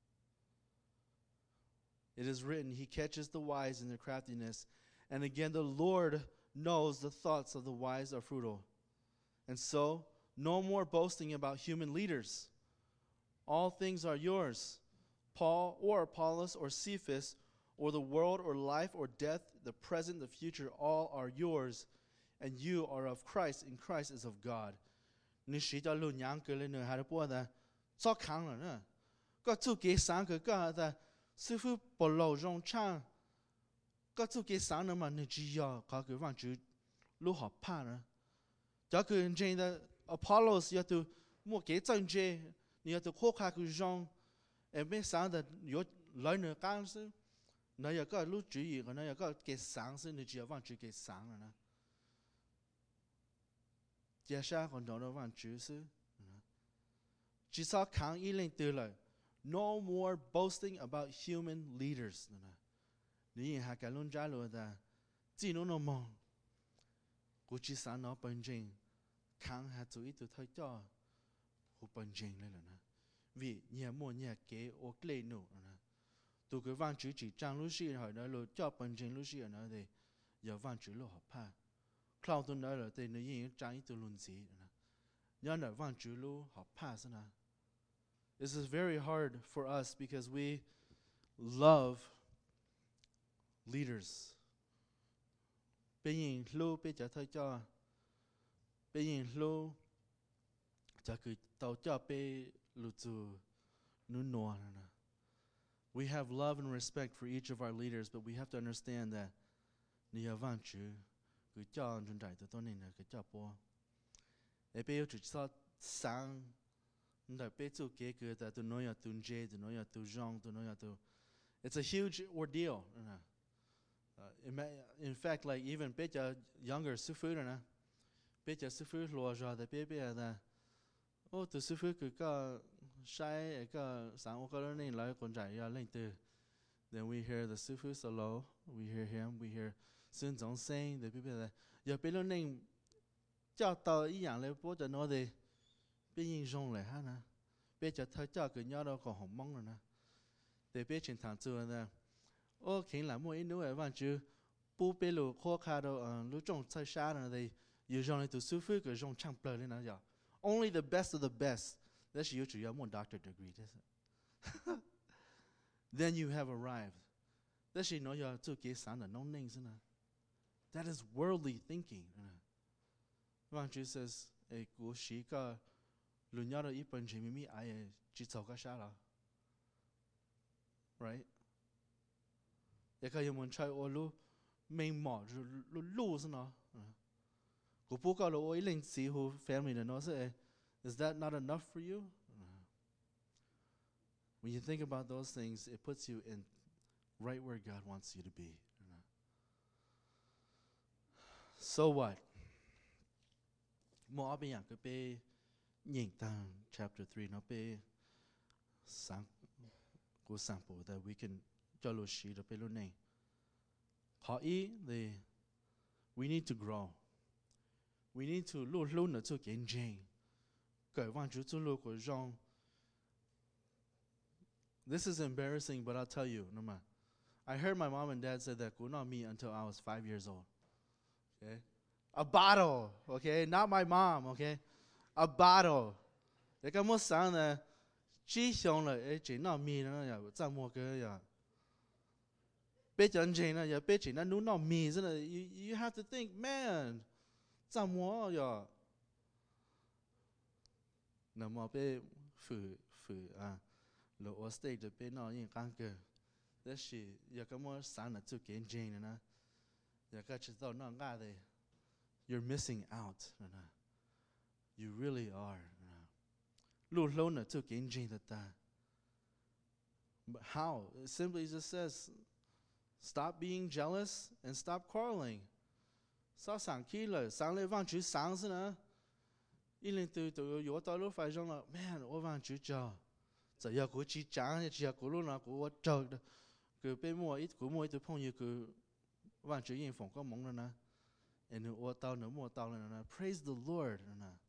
It is written, He catches the wise in their craftiness, and again the Lord knows the thoughts of the wise are futile. And so, no more boasting about human leaders. All things are yours. Paul or Apollos or Cephas or the world or life or death, the present, the future, all are yours, and you are of Christ, and Christ is of God. Nếu sĩ cho luôn nhang cười lên nữa, hai đứa bố ta cho kháng rồi nữa. Có chú kế sáng cái ta sư phụ bỏ lầu rong trang. Có chú kế sáng nữa mà nếu chỉ có cái vang chữ lúc học pa nữa. Cho cái trên ta Apollos ya tu mua kế chân chê, ya tu khô khá cái rong. Em biết sáng ta có lời nữa càng sư. Nó ya có lúc chú ý, nó ya có kế sáng sư, nếu chỉ có vang chữ kế sáng rồi nữa.接下来còn đó nó vang chữ sư. Chỉ sao kháng ý lên từ lời. No more boasting about human leaders. Nếu hạ cái luôn trái luôn ta chỉ nó mong cô chỉ sáng nó bận trình kháng hạ chú ý từ thời cho cô bận trình lên là nè vì nhà mua nhà kế ô lệ nổ nè tụi cái văn chữ chỉ trang lúc xí hỏi nói rồi cho bận trình lúc xí ở nói thì giờ văn chữ lo học pa cloud tôi nói là thì nếu như trang ít từ luôn gì nè nhớ là văn chữ lo học pa thế nè. This is very hard for us because we love leaders. Bây giờ lu bây giờ thấy cho bây giờ lu cho cứ tàu cho bây lu tu nu nua nè. We have love and respect for each of our leaders, but we have to understand that nhiều văn chữ cứ cho chúng ta từ tôi nên là cứ cho po. Để bây giờ chỉ sao sáng Nda petu keke ta tu noya tu nje tu noya tu jong tu noya tu. It's a huge ordeal. In fact, like even pecha younger sufu na, pecha sufu lo ja da pepe da. Oh tu sufu cứ ka sai ka sang ka lên lại con trai ya lên từ. Then we hear the sufu solo. We hear him. We hear Sun Zong saying the pepe da. Ya pe lo nên cho tao ý dạng lấy bố cho nó đi. Bây giờ rong lại ha nè, bây giờ thấy cho cái nhau đâu còn hỏng mong rồi nè, để bây giờ thằng chưa nè, ô khi làm mua ít nữa ở văn chứ, bố bây giờ khó khăn đâu, lúc trong sai xa rồi thì, giờ rong lại từ sư phụ cái rong chẳng bờ lên nào giờ, only the best of the best, that's you chủ yếu muốn doctor degree thế, then you have arrived, that's you nói giờ chưa kế sản là nông ninh thế nè, that is worldly thinking, văn chứ says, cú sĩ cái lúc nhớ đó ít bận chỉ mi ai chỉ cho cái sao đó, right? Để cái muốn chơi ô lu mình mỏ lu lu thế nào? Cú bố cái lu ít lên xí hồ family nó sẽ is that not enough for you? When you think about those things, it puts you in right where God wants you to be. So what? More bây giờ cái bê nhìn tang chapter 3 nó bê sáng của sample that we can cho lô shi đó bê lô này. Họ ý thì we need to grow. We need to lô lô nữa cho kiến trình. Cởi văn chú cho lô của rong. This is embarrassing, but I'll tell you, no ma. I heard my mom and dad say that could not me until I was 5 years old. Okay? A bottle, okay? Not my mom, okay? A bottle. Để cái mốt sáng này chỉ xong là chỉ nó mì nó ya, za mua cái ya. Bây giờ chỉ nó ya, bây giờ nó nấu nó mì, thế là you have to think, man, za mua ya. Nằm mà bây phử lỗ ở stage bây nó yên căng cơ. Thế thì ya cái mốt sáng là chú kiến trình nữa nè. Ya cái chỉ tao nó ngã đây. You're missing out. You really are. But how? It simply just says, stop being jealous and stop quarreling. Sao sáng khi là sáng lễ văn chữ sáng thế nè. Ý lên từ yếu tao lúc phải rằng là, man, ô văn chữ chờ. Giờ giờ của chị chẳng, chỉ của lúc nào của chờ. Cứ bên mua ít từ phong như cứ văn chữ yên phòng có mong rồi nè. And ô tao nữa mua tao rồi nè. Praise the Lord rồi nè.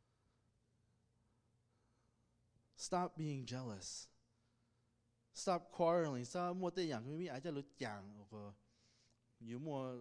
Stop being jealous. Stop quarreling. Sao mua tê yang cái ai cho lu chàng or you mua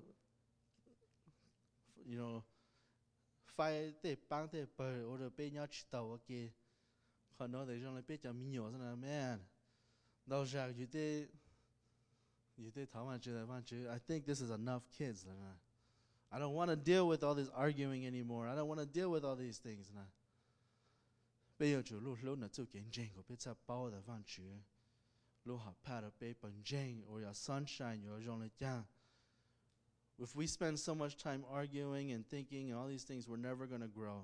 you know fight tê bang tê bờ or the bên nhau chỉ tàu ok. Còn nó để trong lại bên trong mình nhỏ thế nào man. Đâu ra you tê thảo mà chơi văn chứ. I think this is enough kids. I don't want to deal with all this arguing anymore. I don't want to deal with all these things. Bây giờ chủ lúc nó chú kiến trình của biết sao bao đã văn chữ lúc học pa đã bé bằng trình or your sunshine or trong lại chang. If we spend so much time arguing and thinking and all these things, we're never going to grow.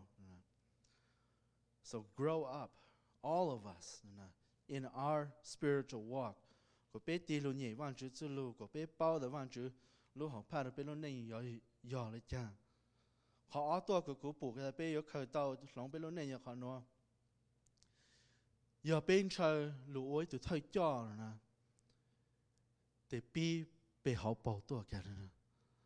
So grow up, all of us, in our spiritual walk. Có bé tí lúc nhảy văn chữ chú lúc, có bé bao đã văn chữ lúc học pa đã bé lúc này nhỏ lại chang. Họตัวcủa cụ phụ cái bé yếu khởi tàu lòng bé lúc này nhỏ khó nó. Giờ bên chơi lũ ấy từ thời cho nè, để bi 被好保多个人呢，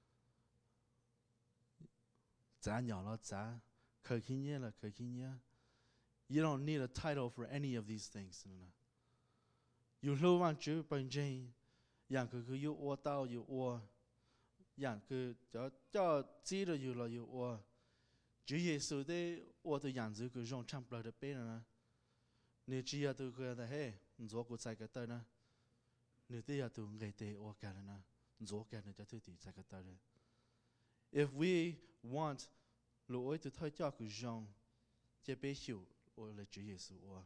咱鸟了咱，可听见了可听见。You don't need a title for any of these things. You lo van chữ bằng jing, yang cứ you o tao you o, yang cứ cho chỉ được you là you o. Chúa Giêsu đấy o từ yang chữ cứ rong trăm bờ được bên nè. Nếu chỉ là từ cái đó hey, rồi cứ sai cái đó nè. Nếu tí là từ ngày tây o cái nè, rồi cái nè cho thứ tí sai cái đó nè. If we want lỗi từ thời cho cứ rong, chỉ biết hiểu o là Chúa Giêsu o.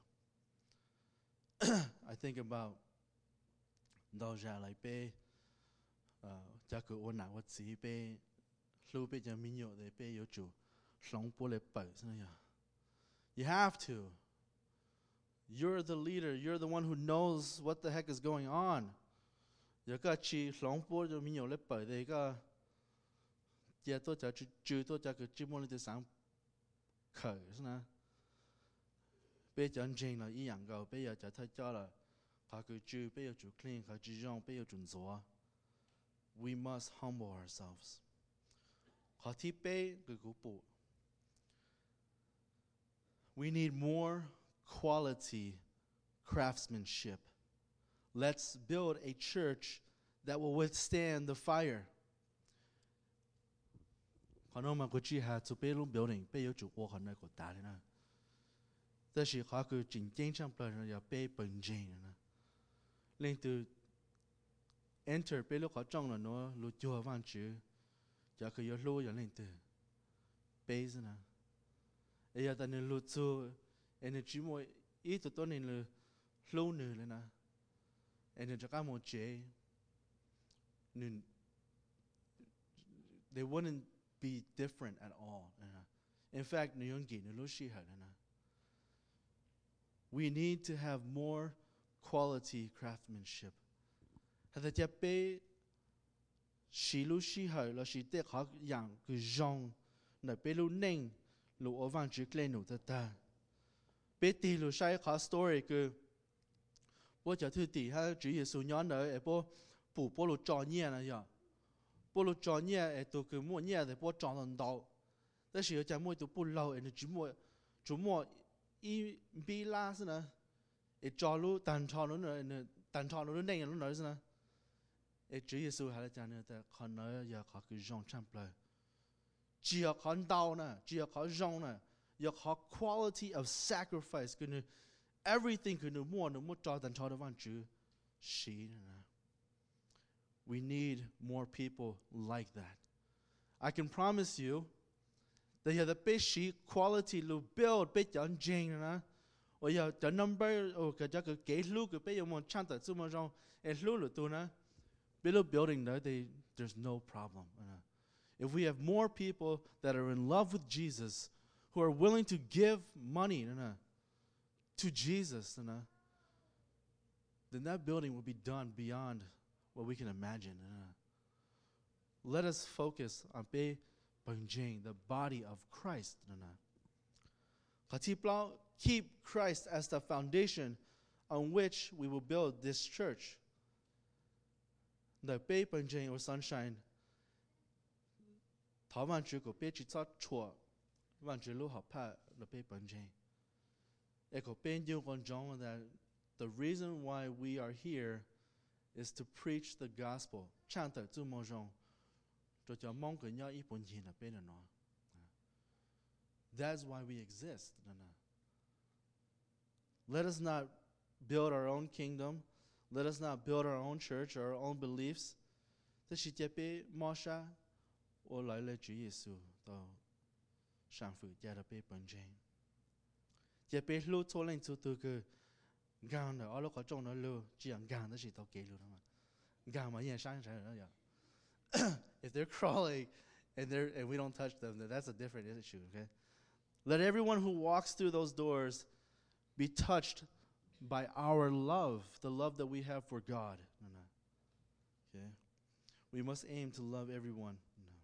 I think about đó ra lại bé cha cứ ôn nào vật gì bé lưu bé cho mình nhớ để bé yêu chủ sống bố lệ bảy thế này. You have to. You're the leader. You're the one who knows what the heck is going on. Giờ cái chi sống bố cho mình nhớ lệ bảy để cái giờ tôi cha chữ tôi cha cứ chỉ muốn để sáng khởi thế này. Bé chân chính là ý dạng cầu bé giờ cha thấy cho là họ cứ chữ bé yêu chủ clean họ chỉ rong bé yêu chuẩn gió. We must humble ourselves. Họ thi bé cứ cú bộ. We need more quality craftsmanship. Let's build a church that will withstand the fire. Họ nói mà có chỉ hà cho bé luôn building bé yêu chủ qua họ nơi của ta đấy nè. Thế thì họ cứ chỉnh chỉnh trong bờ rồi bé bận chỉnh nè. Lên từ enter bé lúc họ trong là nó lúc chùa vang chữ, giờ cứ yêu lô giờ lên từ bé thế nè. Bây giờ ta nên lúc chùa, anh chỉ muốn ít tụi tôi nên là lô nữa lên nè. Anh cho các môn chế, nên they wouldn't be different at all. In fact, nếu như nó lúc xí hở nè. We need to have more quality craftsmanship. Hãy cho bé xí lúc xí hở là xí tết họ dạng cái rong, để bé lúc neng lúc ở vang chữ lên nụ ta. Bé tì lúc sai họ story cứ bố cho thư tì ha Chúa Giêsu nhón nữa, bố lúc trò nhẹ này vậy. Bố lúc trò nhẹ, tụi cứ mua nhẹ thì bố trò lần đầu. Thế thì cho mua tụi bố lâu, chú mua ý bi la thế nào, trò lúc tàn trò lúc nữa, tàn trò lúc neng lúc nữa thế nào. Chúa Giêsu hay là cho nên ta còn nói giờ họ cứ rong trăm lời. Chỉ có đau nè, chỉ có rong nè, giờ có quality of sacrifice, cứ everything cứ mua cho tàn trò đó van chữ xí nè. We need more people like that. I can promise you that the best quality lu build big young jing nè. Or giờ the number or cái cái cái lu cái bây giờ muốn chăn tới chứ mà rong, lu tu nè. Building there, there's no problem. If we have more people that are in love with Jesus, who are willing to give money to Jesus, then that building will be done beyond what we can imagine. Let us focus on the body of Christ. Keep Christ as the foundation on which we will build this church. The paper Jane or sunshine. Thảo văn chữ của bé chỉ cho chùa, văn chữ lúc học pa the paper Jane. Eko bên yêu con John that the reason why we are here is to preach the gospel. Chant tới chú mong John, cho cho mong cái nhau ít bốn nhìn ở bên nó. That's why we exist. Let us not build our own kingdom. Let us not build our own church or our own beliefs. Thế chỉ chế bé mò sa, ô lại lấy Chúa Giêsu tao sang phụ gia đã bé bận rộn. Chế bé lưu thô lên chú từ cái gang đó, ở lúc có trong nó lưu, chỉ là gang đó chỉ tao kể lưu đó mà. Gang mà hiện sáng sáng đó vậy. If they're crawling and we don't touch them, then that's a different issue. Okay. Let everyone who walks through those doors be touched by our love, the love that we have for God. Okay? We must aim to love everyone.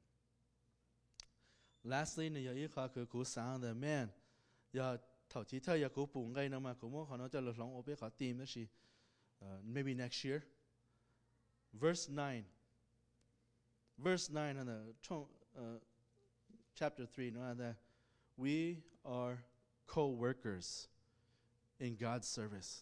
Lastly, nếu như cứ sáng the man, giờ thầu chỉ thấy giờ cứ bùng ngay nữa mà cứ muốn họ nói cho lực lòng ở bên họ tìm đó là maybe next year. Verse 9. verse 9 in the chapter 3 no that we are co-workers in God's service.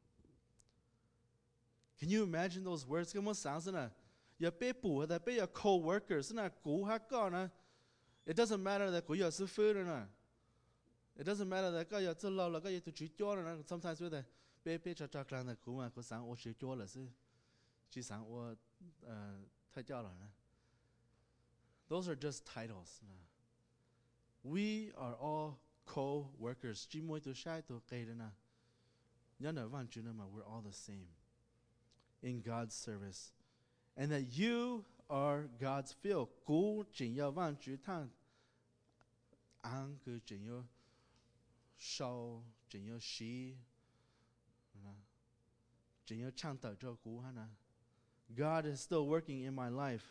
Can you imagine those words? Come on, sounds na. Ya pe pu that be your co-workers na ku ha ka na. It doesn't matter that ku ya su fu na. It doesn't matter that ka ya zu lao la ka ya tu chu jo na. Sometimes we that be cha cha klan that ku ma ku sang o chu jo la si. Chi sang o tai jiao la na. Those are just titles. We are all co-workers. We're all the same in God's service. And that you are God's field. God is still working in my life.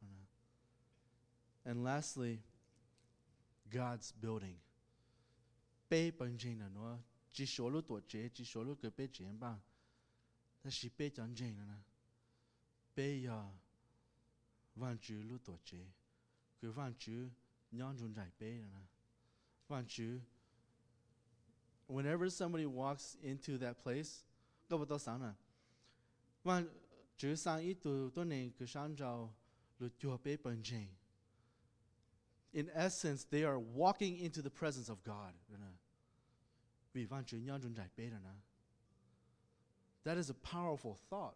And lastly, God's building. Bê bần chênh là nó chỉ số lúc tuổi trẻ chỉ số lúc cái bê chênh bằng, ta chỉ bê chẳng chênh là bê ya vạn chữ lúc tuổi trẻ, cái vạn chữ nhon chun giải bê là vạn chữ. Whenever somebody walks into that place, các bạn sáng à, vạn chữ sang ít tu này cái sáng giàu lúc chùa bê bần chênh. In essence, they are walking into the presence of God. That is a powerful thought.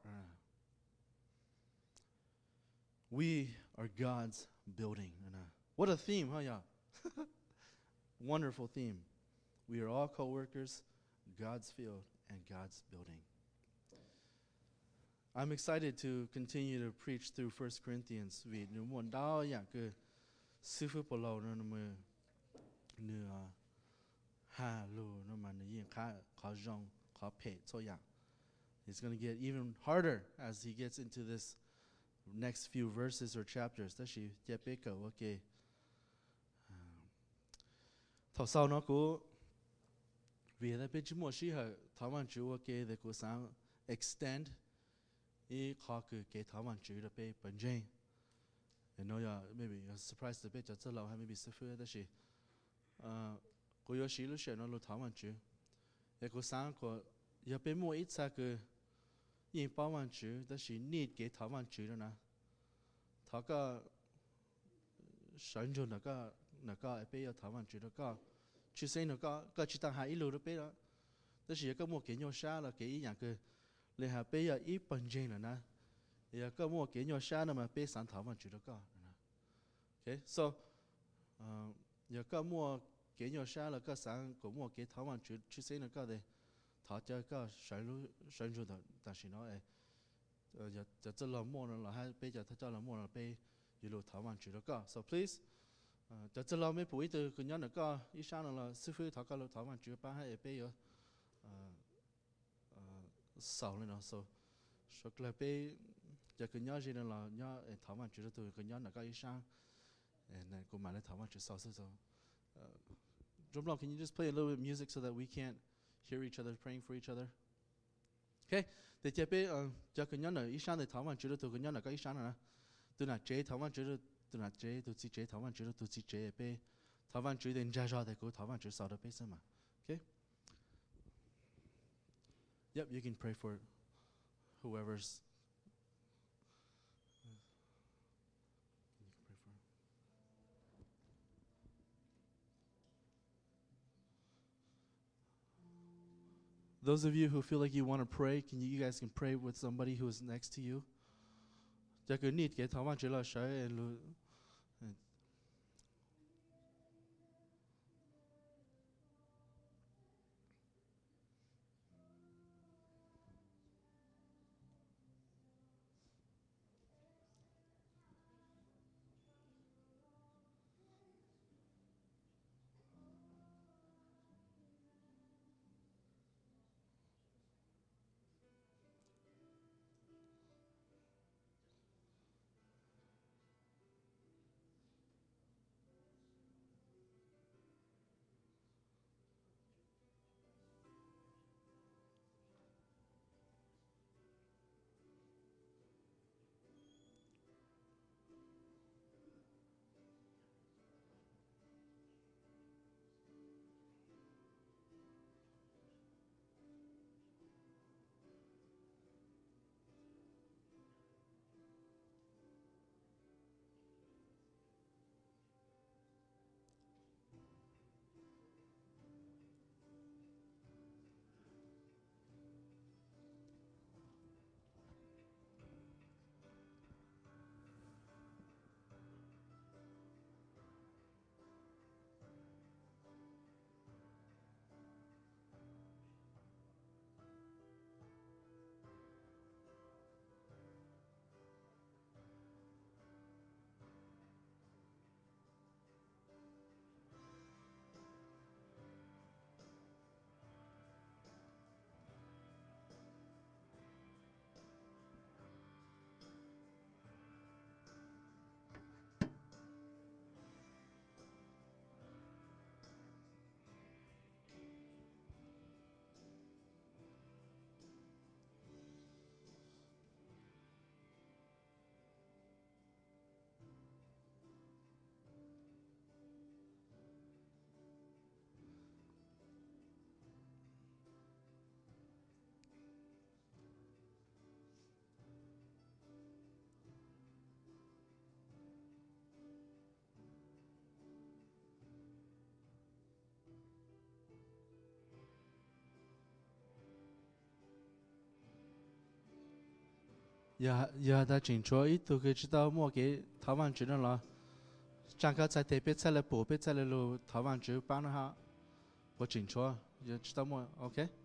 We are God's building. What a theme, huh? Yeah. Wonderful theme. We are all co-workers, God's field, and God's building. I'm excited to continue to preach through 1 Corinthians. Sư phụ bảo lâu nó mà nửa hà lù nó mà nửa khó rong khó pay so yeah. It's going to get even harder as he gets into this next few verses or chapters. Đó là tiếp bé cầu ok. Thảo sau nó cũng vì là bé chỉ mua sĩ hở thảo văn chữ ok để cũng sáng extend ý khó cứ cái thảo văn chữ là bé bận rộn. I know maybe you're surprised a bit. Just allow him maybe suffer that she. Go your shield share no lo taman chu. E go sang go ya be mo it sa go yin bao wan chu that she need get taman chu na. Ta ka shan jo na ka e be ya taman chu ka. Chu say no ka chi tang ha I lo be la. That she ka mo ke nyo sha la ke I yang go le ha be ya I ban jing la na. Ya ka mo ke nyo sha na ma be san taman chu ka. Okay, so ya ka mua ke nyo sha la ka sang ko mua ke thao wan chu sei na ka de tha cha ka shan ju da shi no e ya zhe la mo na la ha be ja ta cha la mo na be yu lo thao wan chu ka. So please zhe la me pu I de ku nya na ka I sha na la sư phụ tha ka lo thao wan chu ba ha e be yo sao le no so kla be ja ku nya ji na la nya e thao wan chu tu ku nya na ka I sha. And then go man how much so Drum can you just play a little bit of music so that we can't hear each other praying for each other? Okay. The tepe ja kunyan na ishan de tawan churu to kunyan na ka ishan na. Do not j tawan churu do not j to ci j tawan churu to ci j be tawan churu de ja ja de go tawan churu sa de be sama. Okay? Yep, you can pray for whoever's Those of you who feel like you want to pray, you guys can pray with somebody who is next to you. giờ ta chỉnh chúa ít tôi cứ chỉ tao mua cái thảo vàng chữ đó là chẳng có tại biết tại là bổ biết tại là lô thảo vàng chữ bán nó ha 我chỉnh chúa giờ chỉ tao mua ok